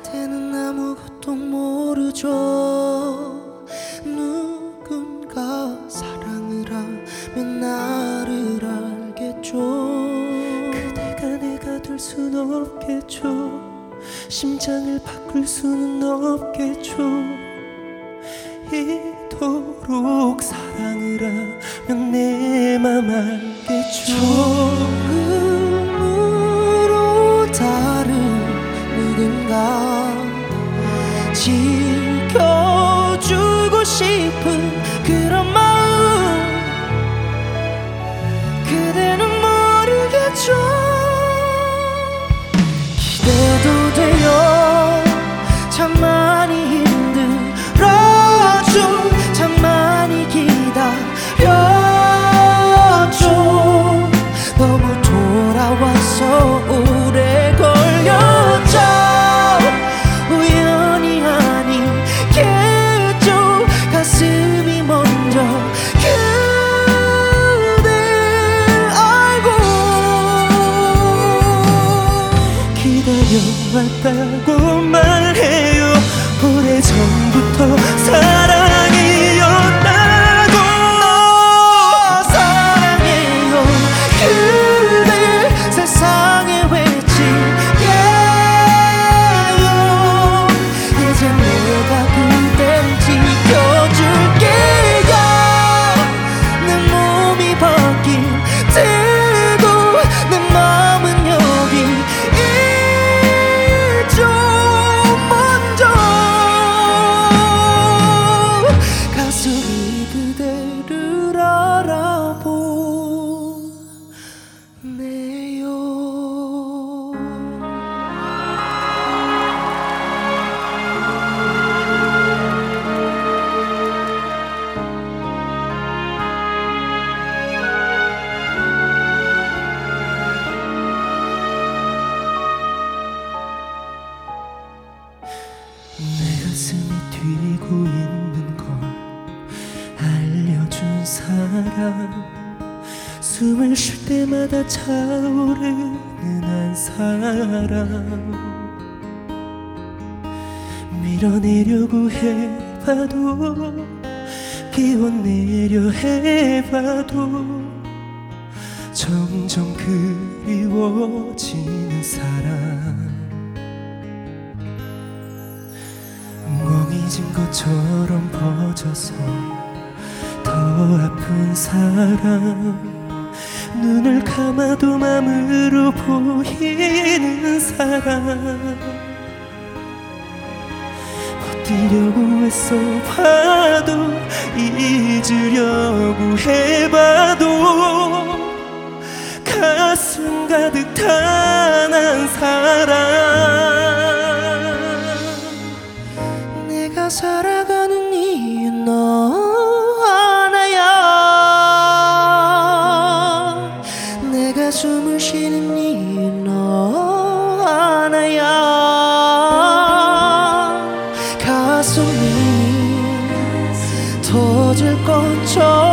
그대는 아무것도 모르죠. 누군가 사랑을 하면 나를 알겠죠. 그대가 내가 될 순 없겠죠. 심장을 바꿀 수는 없겠죠. 이토록 사랑을 하면 내 맘 알겠죠. 처음으로 다른 누군가 지켜주고 싶은 그런 마음 그대는 모르겠죠. 기대도 돼요. 참 많이 힘들었죠. 참 많이 기다렸죠. 너무 돌아와서 오래 걸렸죠. 우연이 아니겠죠. 가슴이 먼저 그댈 알고 기다려왔다고 말해요. 오래전부터 사랑이었다고. 사랑해요. 그댈 세상에 외치게요. 이제 내가 그댈 지켜줄게요. 내 몸이 바뀐 때도 내 마음은 여기 있죠. 먼저 가슴이 그대를 알아보네요. 내 가슴이 뛰고 있는 걸 알려준 사람, 숨을 쉴 때마다 차오르는 한 사람. 밀어내려고 해봐도 끼워내려 해봐도 점점 그리워지는 사람. 멍해진 것처럼 퍼져서 더 아픈 사람. 눈을 감아도 맘으로 보이는 사람. 버티려고 애써 봐도 잊으려고 해봐도 가슴 가득 탄 사람. 내가 살아가는 이유 너 하나야. 내가 숨을 쉬는 이유 너 하나야. 가슴이 터질 것처럼